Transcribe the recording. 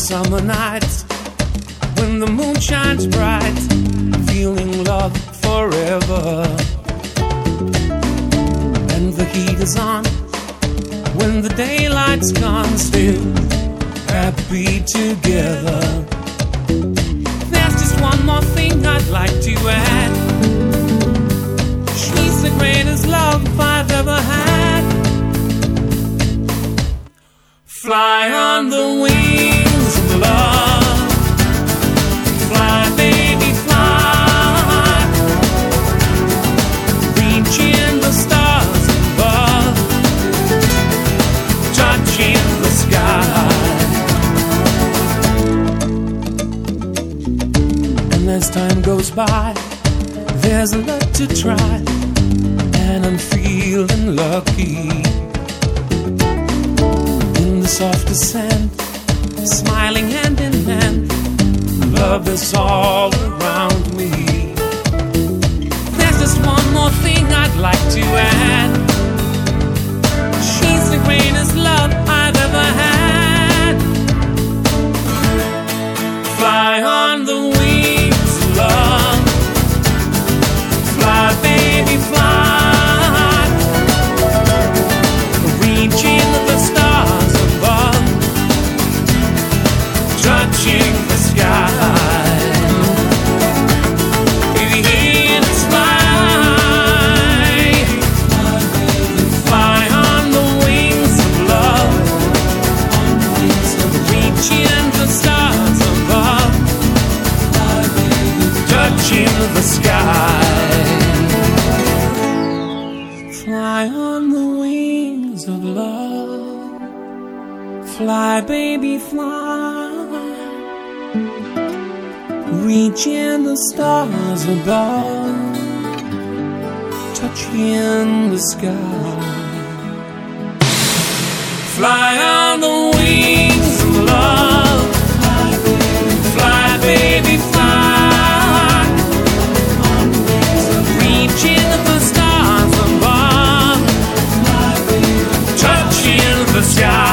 summer nights when the moon shines bright, feeling love forever. And the heat is on when the daylight's gone, still happy together. There's just one more thing I'd like to add. She's the greatest love I've ever had. Fly on the wings of love. Fly, baby, fly. Reaching the stars above, touching the sky. And as time goes by, there's a lot to try, and I'm feeling lucky. The soft descent, smiling hand in hand, love is all around me. There's just one more thing I'd like to add. She's the greatest love I've ever had. Fly on the wings of love. Fly, baby, fly. Reaching the stars above, touching the sky. Baby, it's fly. Fly on the wings of love, reaching the stars above, touching the sky. Fly on the wings of love. Fly, baby, fly. Reaching the stars above, touching the sky. Fly on the wings of love. Fly, baby, fly. Reaching the stars above, touching the sky.